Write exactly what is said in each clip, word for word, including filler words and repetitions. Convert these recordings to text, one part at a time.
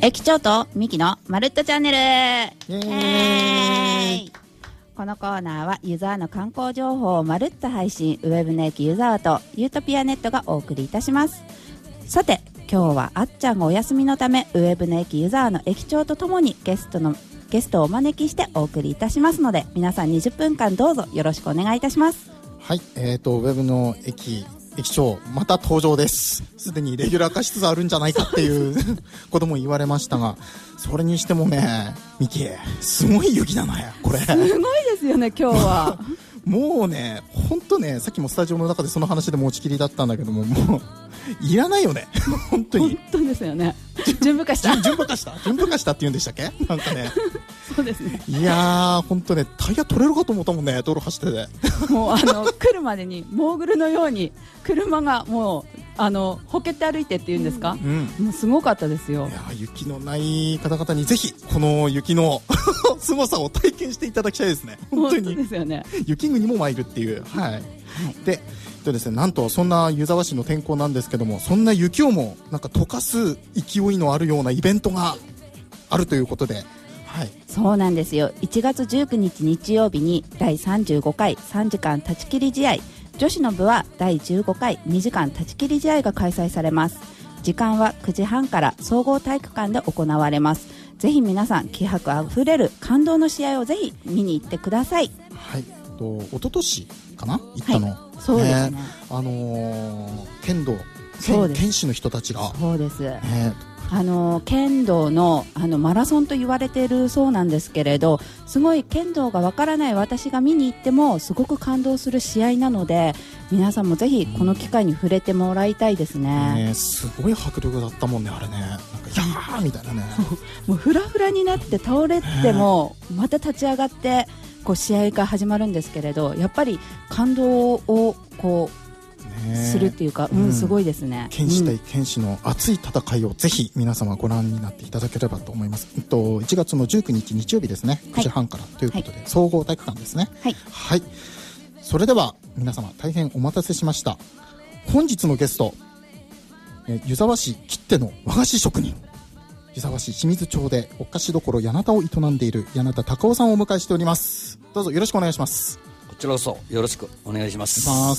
駅長とミキのまるっとチャンネル。 イエーイ。 このコーナーはユーザーの観光情報をまるっと配信、ウェブの駅ユーザーとユートピアネットがお送りいたします。さて今日はあっちゃんがお休みのため、ウェブの駅ユーザーの駅長とともにゲストのゲストをお招きしてお送りいたしますので、皆さんにじゅっぷんかんどうぞよろしくお願いいたします。 はい、えーとウェブの駅駅長また登場です。すでにレギュラー化しつつあるんじゃないかっていうことも言われましたが、それにしてもね、ミキすごい雪だなこれ。 すごいですよね今日は。 もうね、本当ね、さっきもスタジオの中でその話で持ちきりだったんだけども、もういらないよね本当に。 本当ですよね。準部化した準部化した準部化したって言うんでしたっけ、なんかね。 そうですね。 いやー本当ね、タイヤ取れるかと思ったもんね、道路走ってて。 もうあの来るまでにモーグルのように車がもうあのほけて歩いてっていうんですか、うん、もうすごかったですよ。 いや雪のない方々にぜひこの雪の凄さを体験していただきたいですね。本当に本当ですよね。 雪国も参るっていう、はい、はい、ででですね、なんとそんな湯沢市の天候なんですけども、そんな雪をもなんか溶かす勢いのあるようなイベントがあるということで、はい、 そうなんですよ。いちがつじゅうくにち日曜日にだいさんじゅうごかいさんじかん立ち切り試合、女子の部はだいじゅうごかいにじかん立ち切り試合が開催されます。時間はくじはんから総合体育館で行われます。ぜひ皆さん気迫あふれる感動の試合をぜひ見に行ってください。 はい、と一昨年かな行ったの、はい、 そうですね、 ね、あのー、剣道剣剣士の人たちがそうです、 ね、 あの剣道 の, あのマラソンと言われているそうなんですけれど、すごい剣道がわからない私が見に行ってもすごく感動する試合なので、皆さんもぜひこの機会に触れてもらいたいです ね, ね。すごい迫力だったもんねあれね。なんかヤーみたいなねもうフラフラになって倒れてもまた立ち上がってこう試合が始まるんですけれど、やっぱり感動をこうするっていうか、うん、すごいですね。 剣士対剣士の熱い戦いをぜひ皆様ご覧になっていただければと思います。えっと、いちがつのじゅうくにち日曜日ですね、くじはんからということで、はい、総合体育館ですね。はい、はい、それでは皆様大変お待たせしました。本日のゲスト、え湯沢市きっての和菓子職人、湯沢市清水町でお菓子どころ柳田を営んでいる柳田隆夫さんをお迎えしております。どうぞよろしくお願いします。 こちらこそよろしくお願いします。 お願いします。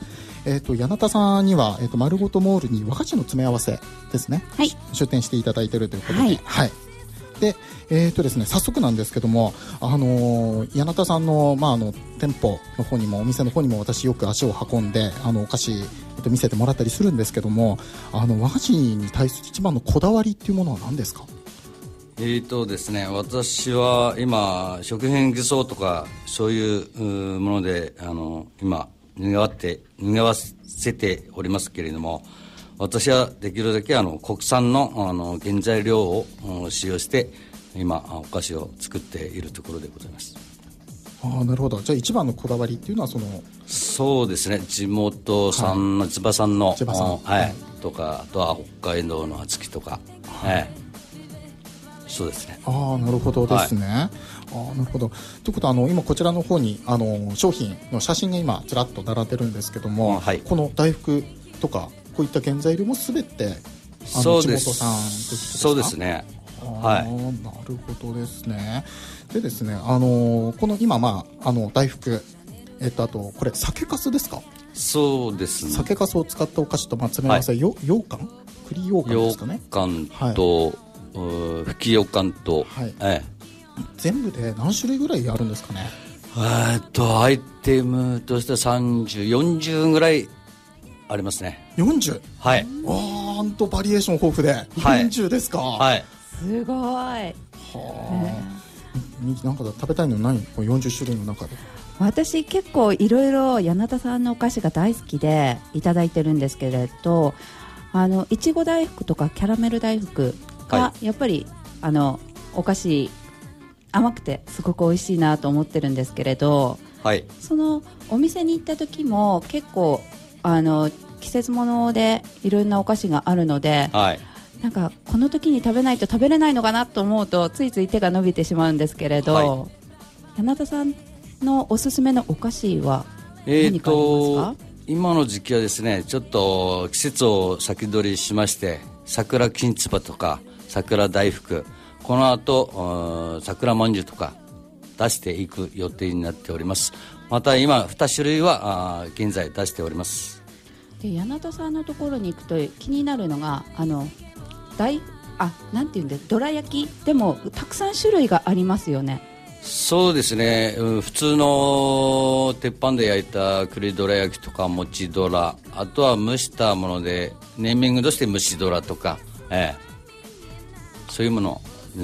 えー、と柳田さんには、えー、と丸ごとモールに和菓子の詰め合わせですね、はい、出店していただいているということで、はいはい、で、えーとですね、早速なんですけども、あのー、柳田さんの、まあ、あの店舗の方にもお店の方にも私よく足を運んであのお菓子、えー、と見せてもらったりするんですけども、あの和菓子に対する一番のこだわりっていうものは何ですか？ えーとですね、私は今食品偽装とかそういうものであの今願わって願わせておりますけれども、私はできるだけあの国産 の, あの原材料を使用して今お菓子を作っているところでございます。 ああ、なるほど。じゃあ一番のこだわりっていうのはそのそうですね、地元産の、はい、千葉産の千葉産、 はいはい、とか、あとは北海道の小豆とか、はい、そうですね。 ああ、なるほどですね、はい、ああ、なるほど。ということはあの今こちらの方にあの商品の写真が今ずらっと並んでるんですけども、はい、この大福とかこういった原材料もすべてあの地元産ですか？ そうですね。はい、 なるほどですね。でですね、あのこの今、まあ、あの大福、えっと、あとこれ酒粕ですか？ そうですね。 酒粕を使ったお菓子と、まあ、詰め合わせ、はい、よ羊羹栗羊羹ですかね。 羊羹と、はい、吹き羊羹と、はい、ええ、 全部で何種類ぐらいあるんですかね？ えっとアイテムとしてはさんじゅう、よんじゅうぐらいありますね。 よんじゅう？はい。あー、ほんとバリエーション豊富で、はい、よんじゅうですか？はい。 すごい。はあ、なんか食べたいの何？このよんじゅっしゅるいの中で。 私結構いろいろ柳田さんのお菓子が大好きでいただいてるんですけれど、あのいちご大福とかキャラメル大福がやっぱり、はい、あのお菓子甘くてすごく美味しいなと思ってるんですけれど、はい、そのお店に行った時も結構あの季節物でいろんなお菓子があるので、はい、なんかこの時に食べないと食べれないのかなと思うとついつい手が伸びてしまうんですけれど、はい、柳田さんのおすすめのお菓子は何かありますか？えーと今の時期はですね、ちょっと季節を先取りしまして桜きんつばとか桜大福、この後桜まんじゅうとか出していく予定になっております。また今に種類は現在出しております。 で柳田さんのところに行くと気になるのがあの大あなんていうんでどら焼きでもたくさん種類がありますよね。 そうですね、うん、普通の鉄板で焼いた栗どら焼きとか餅どら、あとは蒸したものでネーミングとして蒸しどらとか、ええ、そういうもの、うん、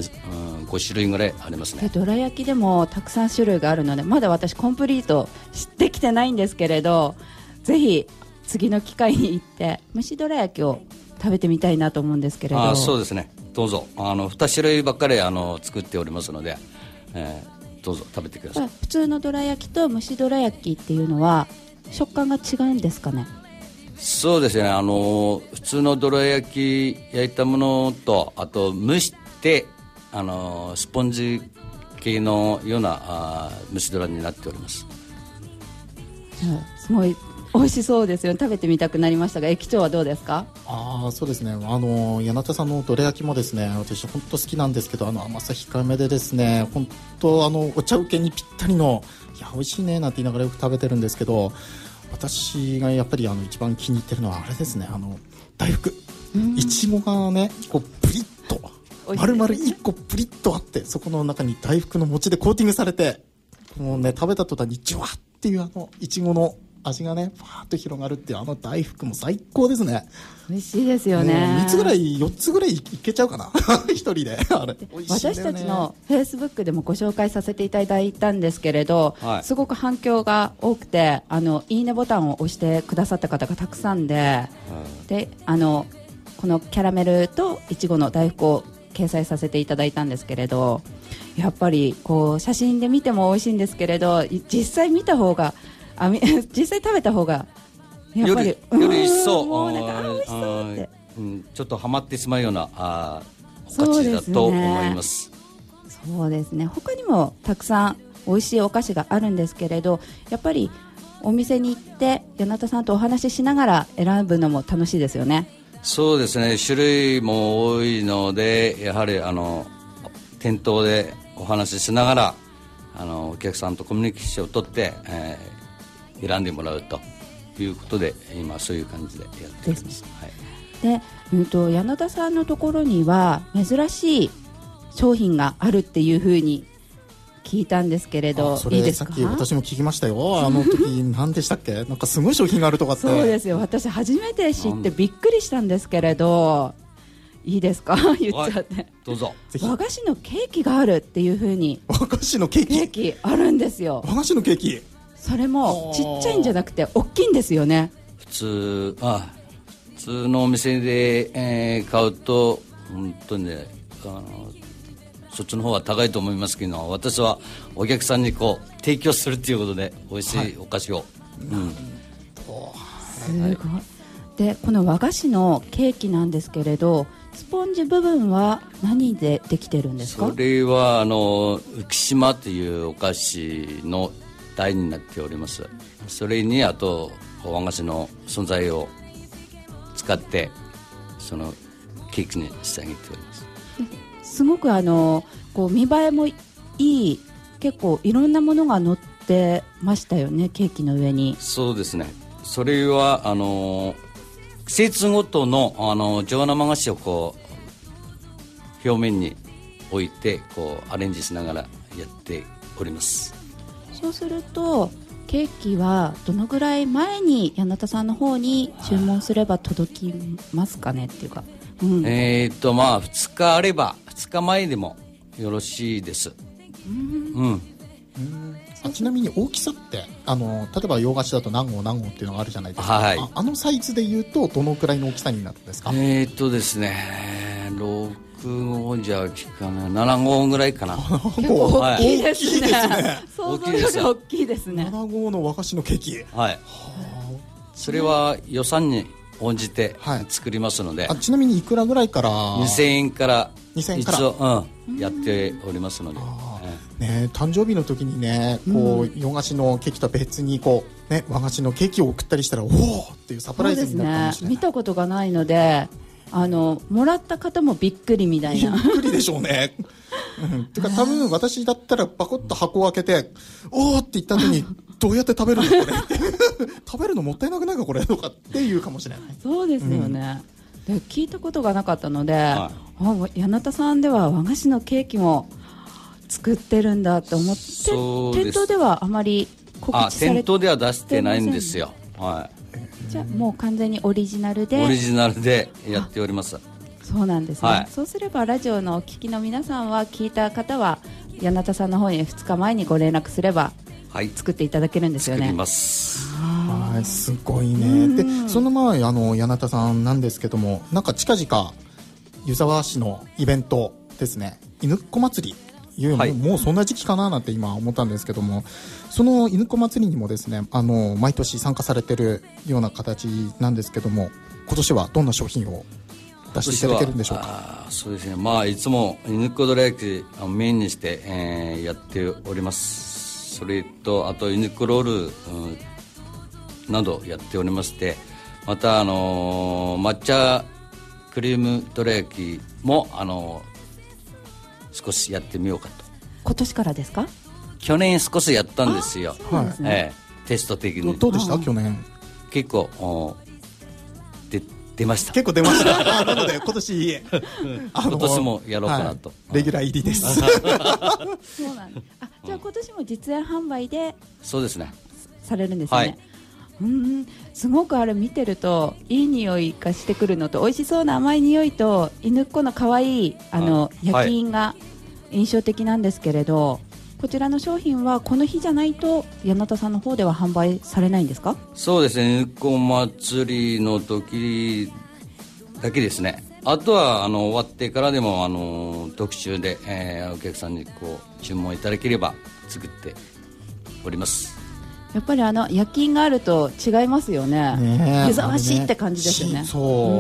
ご種類ぐらいありますね。 でどら焼きでもたくさん種類があるのでまだ私コンプリートできてないんですけれど、ぜひ次の機会に行って蒸しどら焼きを食べてみたいなと思うんですけれど。 あ、そうですね、どうぞ。あのに種類ばっかりあの作っておりますので、えー、どうぞ食べてください。 普通のどら焼きと蒸しどら焼きっていうのは食感が違うんですかね。 そうですね、あの普通のどら焼き焼いたものと、あと蒸してあのスポンジ系のようなあ蒸しどらになっております。 うん、すごい美味しそうですよね。食べてみたくなりましたが、駅長はどうですか？ あ、そうですね、あの柳田さんのどら焼きもですね、私本当好きなんですけど、あの甘さ控えめでですね、本当あのお茶受けにぴったりの、いや美味しいねなんて言いながらよく食べてるんですけど、私がやっぱりあの一番気に入ってるのはあれですね、あの大福、いちごがねこうプリッと丸々いっこプリッとあって、そこの中に大福の餅でコーティングされて、もうね食べた途端にジュワッっていうあのいちごの味がねファーッと広がるっていうあの大福も最高ですね。 美味しいですよね。 みっつぐらいよっつぐらいいけちゃうかな一人であれ美味しいんだよね。 私たちのフェイスブックでもご紹介させていただいたんですけれど、はい、すごく反響が多くて、あのいいねボタンを押してくださった方がたくさんで、うん、であのこのキャラメルといちごの大福を掲載させていただいたんですけれど、やっぱりこう写真で見ても美味しいんですけれど、実際見た方があ実際食べた方がやっぱりより、より一層、 もうなんか美味しそうって、 うん、ちょっとハマってしまうようなあお菓子だと思います。 そうですね、他にもたくさん美味しいお菓子があるんですけれど、やっぱりお店に行って柳田さんとお話ししながら選ぶのも楽しいですよね。 そうですね、種類も多いので、やはりあの店頭でお話ししながらあのお客さんとコミュニケーションを取って、えー、選んでもらうということで、今そういう感じでやっております。はい、 で、うんと、柳田さんのところには珍しい商品があるっていうふうに聞いたんですけれど、 それいいですか？ さっき私も聞きましたよ。あの時何でしたっけなんかすごい商品があるとかって。 そうですよ、私初めて知ってびっくりしたんですけれど、いいですか？言っちゃって、はい、 どうぞ。 和菓子のケーキがあるっていうふうに。 和菓子のケーキ？ ケーキあるんですよ。 和菓子のケーキ、 それもちっちゃいんじゃなくて大きいんですよね。 普通あ普通のお店で、えー、買うと本当にね、あのそっちの方が高いと思いますけど、私はお客さんにこう提供するということで美味しいお菓子を、はい、うん、 すごい。でこの和菓子のケーキなんですけれど、スポンジ部分は何でできてるんですか？ それはあの浮島というお菓子の台になっております。それにあと和菓子の素材を使ってそのケーキに仕上げております。 すごくあのこう見栄えもいい、結構いろんなものが乗ってましたよね、ケーキの上に。 そうですね、それはあの季節ごとのあの上生菓子をこう表面に置いてこうアレンジしながらやっております。 そうするとケーキはどのぐらい前に柳田さんの方に注文すれば届きますかねっていうか、うん、 えー、っとまあふつかあればふつかまえでもよろしいです。うん、うん、 あ、ちなみに大きさってあの例えば洋菓子だと何号何号っていうのがあるじゃないですか、はい、あ, あのサイズでいうとどのくらいの大きさになるんですか？ えー、っとですねろく号じゃ効かないなな号ぐらいかな。 結構大きいですね、はい、想像より大きいですね。 なな号の和菓子のケーキ、 はい、それは予算に応じて作りますので、はい、 あちなみにいくらぐらいから？ にせんえんからにせんえんから一応、うん、やっておりますので、 ね、誕生日の時にねこう、うん、洋菓子のケーキとは別にこう、ね、和菓子のケーキを送ったりしたらおおっていうサプライズになるかもしれない。 そうですね、見たことがないのであのもらった方もびっくりみたいな。 びっくりでしょうね。うん、てか多分私だったらパコッと箱を開けておーって言った後にどうやって食べるのこれ食べるのもったいなくないかこれとかっていうかもしれない。 そうですよね、うん、で聞いたことがなかったので、はい、あ、柳田さんでは和菓子のケーキも作ってるんだと思って、店頭ではあまり告知されて、あ、 店頭では出してないんですよ、はい、 じゃあもう完全にオリジナルでオリジナルでやっております。 そうなんですね、はい、そうすればラジオのお聞きの皆さんは、聞いた方は柳田さんの方にふつかまえにご連絡すれば、はい、作っていただけるんですよね。 作ります。 はい、すごいね。でその前あの柳田さんなんですけども、なんか近々湯沢市のイベントですね、犬っこ祭りいう、はい、もうそんな時期かななんて今思ったんですけども、その犬っこ祭りにもですね、あの毎年参加されてるような形なんですけども、今年はどんな商品を出していただけるんでしょうか。 あ、そうですね、まあ、いつも犬っこどら焼きをメインにして、えー、やっております。それとあと犬っこロール、うん、などやっておりまして、また、あのー、抹茶クリームどら焼きも、あのー、少しやってみようかと。 今年からですか？ 去年少しやったんですよ。 そうですね、 えー、テスト的に。 どうでした去年？ 結構で出ました。 結構出ましたなので今年今年もやろうかなと、はい、 レギュラー入りですそうなんです。 あ、じゃあ今年も実演販売でそうですね、 されるんですね、 はい、 うん、すごくあれ見てるといい匂いがしてくるのと、美味しそうな甘い匂いと、犬っこの可愛いあの焼き印が印象的なんですけれど、はい、こちらの商品はこの日じゃないと柳田さんの方では販売されないんですか？ そうですね、犬っこ祭りの時だけですね。あとはあの終わってからでもあの特集で、えー、お客さんにこう注文いただければ作っております。 やっぱりあの焼き印があると違いますよね。 ね、 湯沢市って感じですよね。 そう、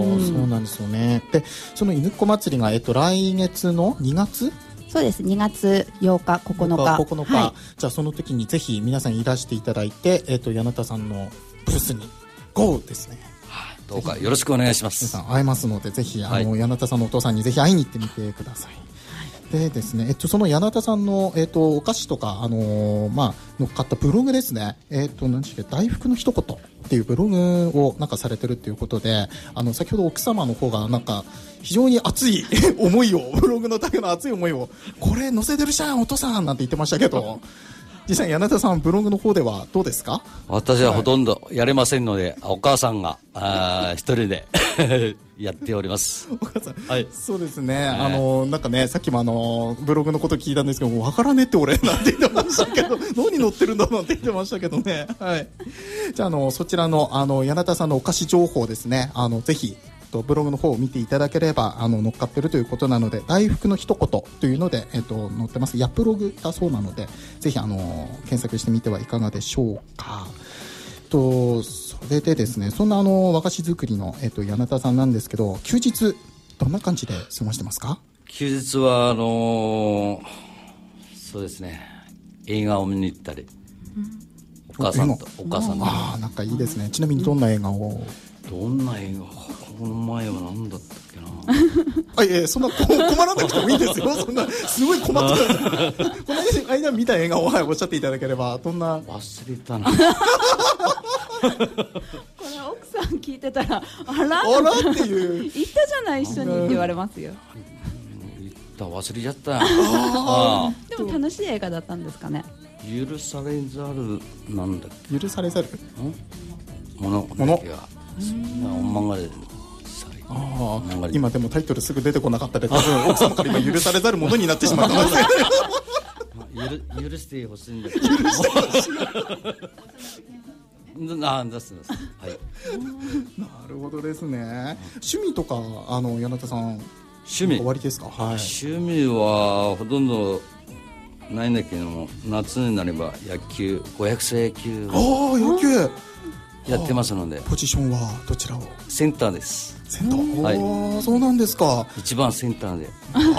うん、そうなんですよね。でその犬っこ祭りが、えっと、来月のにがつ、 そうです、にがつようかここのかここのか、はい、じゃあその時にぜひ皆さんいらしていただいて、えっと、柳田さんのブースに ゴー ですね。 どうかよろしくお願いします。 皆さん会えますので、ぜひあの、はい、柳田さんのお父さんにぜひ会いに行ってみてください。でですね、えっと、その柳田さんの、えっと、お菓子とか、あのーまあ、乗っかったブログですね、えっと、何でしたっけ、大福の一言っていうブログをなんかされてるっていうことで、あの先ほど奥様の方がなんか非常に熱い思いをブログのだけの熱い思いを、これ載せてるじゃんお父さんなんて言ってましたけど実際柳田さんブログの方ではどうですか？ 私はほとんどやれませんので、はい、お母さんがあ一人でやっております。 お母さん、はい、そうですね、あのなんかね、さっきもあのブログのこと聞いたんですけど、分からねえって俺なんて言ってましたけど何載ってるんだなんて言ってましたけどね、はい、じゃあ、あのそちらの、あの柳田さんのお菓子情報ですね、あのぜひブログの方を見ていただければあの乗っかってるということなので、大福の一言というので、えっと、載ってます。ヤプログだそうなので、ぜひあの検索してみてはいかがでしょうか。とそれでですね、そんなあの和菓子作りの、えっと、柳田さんなんですけど、休日どんな感じで過ごしてますか？ 休日はあのー、そうですね、映画を見に行ったり、うん、お母さんとお母さんと、 ああ、なんかいいですね。ちなみにどんな映画を？ どんな映画、この前は何だったっけなあ、いやいや、そんな困らなくてもいいんですよ。そんなすごい困ってこの間見た映画を、はい、おっしゃっていただければ。どんな？ 忘れたなこれ奥さん聞いてたら、あらあらっていう言ったじゃない一緒にって言われますよ。 言った忘れちゃったあでも楽しい映画だったんですかね。 許されざるなんだっけ、 許されざるものもの漫画で、 ああ、今でもタイトルすぐ出てこなかったで、多分奥様から今許されざるものになってしまったので許してほしいんだけど許してほしいあ出すです、はい、 なるほどですね。趣味とかあの柳田さん趣味終わりですか？はい、 趣味はほとんどないんだけども、夏になれば野球、ごひゃくせい野球、 ああ野球やってますので。 ポジションはどちらを？ センターです。 センター、 はい、 そうなんですか。 一番センターで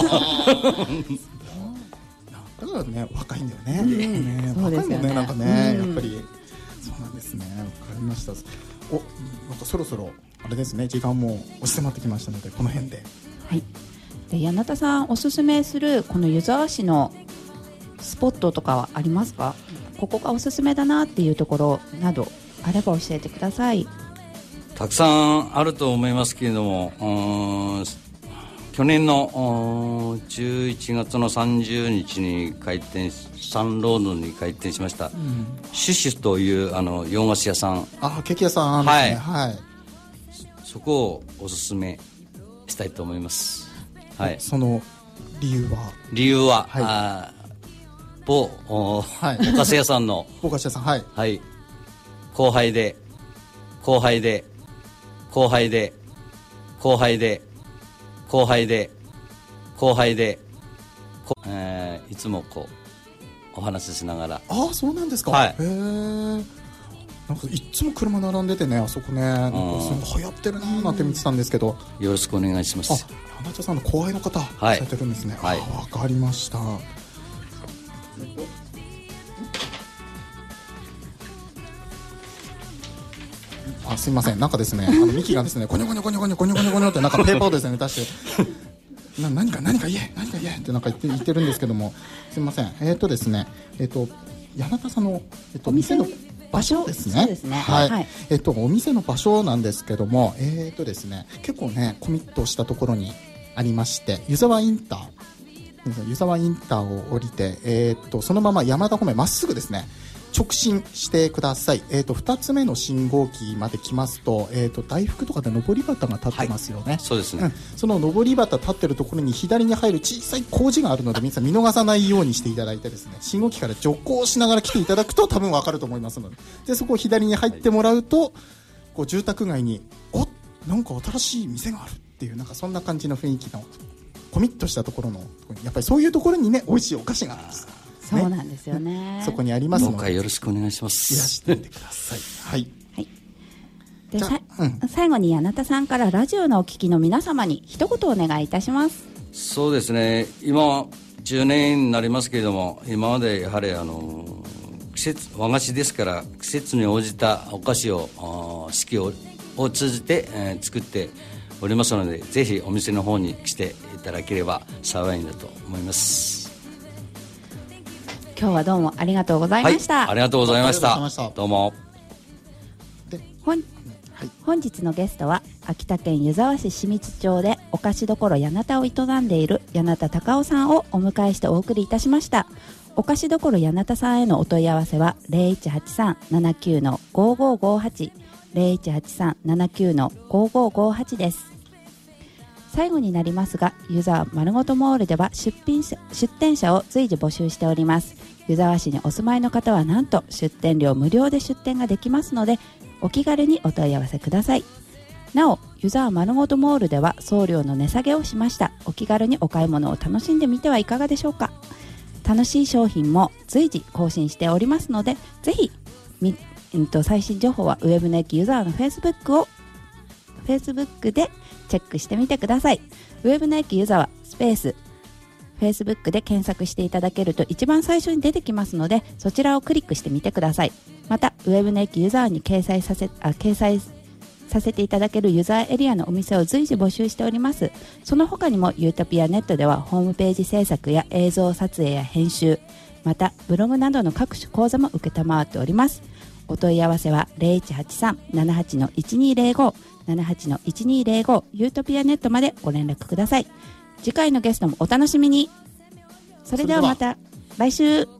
だからね、若いんだよね、うんね、若いもんね、なんかね、うん、やっぱりそうなんですね。わかりました。お、なんかそろそろあれですね、時間も押し迫ってきましたのでこの辺で。 はい。で柳田さんおすすめするこの湯沢市のスポットとかはありますか？ここがおすすめだなっていうところなどあれば教えてください。 たくさんあると思いますけれども、うーん去年のじゅういちがつのさんじゅうにちに開店サンロードに開店しました、うん、シュシュというあの洋菓子屋さん、 あケーキ屋さんですね、はいはい、 そこをおすすめしたいと思います、はい、 その理由は理由は、はい、あ某 お,、はい、お菓子屋さんのお菓子屋さん、はい、 はい、後輩で後輩で後輩で後輩で後輩で後輩で、えー、いつもこうお話ししながら。 ああそうなんですか、 はい、 へえ。なんかいつも車並んでてね、あそこね、なんかすごい流行ってるなーなんて見てたんですけど、 よろしくお願いします。 あ、花茶さんの後輩の方、はい、されてるんですね、はい、あ、分かりました。あ、すいません、なんかですね、あのミキがですね、ゴニョゴニョゴニョゴニョゴニョゴニョゴニョってなんかペーパーをですね出してな何か何か言え何か言えってなんか言って言ってるんですけども、すいません、えっ、ー、とですね、えっ、ー、と柳田さんの、えー、と店の場所ですね。 そうですね。 はい。はい、えっ、ー、とお店の場所なんですけども、えっ、ー、とですね、結構ねコミットしたところにありまして、湯沢インター、湯沢インターを降りて、えっ、ー、とそのまま山田方面まっすぐですね。直進してください。えーと、ふたつめの信号機まで来ますと、えーと、大福とかで上り旗が立ってますよね、はい、 そうですね、 うん、その上り旗立ってるところに左に入る小さい工事があるので、皆さん見逃さないようにしていただいてですね、信号機から徐行しながら来ていただくと多分わかると思いますので、でそこを左に入ってもらうと、はい、こう住宅街におなんか新しい店があるっていう、なんかそんな感じの雰囲気のコミットしたところの、やっぱりそういうところにね美味しいお菓子があるんです。 ね、そうなんですよね。 そこにありますので、 どうかよろしくお願いします。 いらしてみてください。はい。 はい。でさ、うん、最後に柳田さんからラジオのお聞きの皆様に一言お願いいたします。 そうですね。今じゅうねんになりますけれども、今までやはりあの季節和菓子ですから季節に応じたお菓子を四季をを通じて、えー、作っておりますので、ぜひお店の方に来ていただければ幸いだと思います。 今日はどうもありがとうございました。 はい、ありがとうございました。どうも。 で、本、はい、本日のゲストは秋田県湯沢市清水町でお菓子どころ柳田を営んでいる柳田隆夫さんをお迎えしてお送りいたしました。お菓子どころ柳田さんへのお問い合わせは ゼロいちはちさん ななきゅう ごごごはち ゼロいちはちさん ななきゅう ごごごはちです。最後になりますが、湯沢まるごとモールでは出品者出店者を随時募集しております。湯沢市にお住まいの方はなんと出店料無料で出店ができますので、お気軽にお問い合わせください。なお、湯沢まるごとモールでは送料の値下げをしました。お気軽にお買い物を楽しんでみてはいかがでしょうか。楽しい商品も随時更新しておりますので、ぜひみ、えっと、最新情報はウェブの駅湯沢のフェイスブックをフェイスブックでチェックしてみてください。ウェブの駅湯沢スペースフェイスブックで検索していただけると一番最初に出てきますので、そちらをクリックしてみてください。またウェブの駅湯沢に掲載させあ掲載させていただけるユーザーエリアのお店を随時募集しております。その他にもユートピアネットではホームページ制作や映像撮影や編集、またブログなどの各種講座も受けたまわっております。お問い合わせは ゼロいちはちさん ななはち いちにゼロご ななはち いちにゼロご ユートピアネットまでご連絡ください。次回のゲストもお楽しみに。それではまた来週。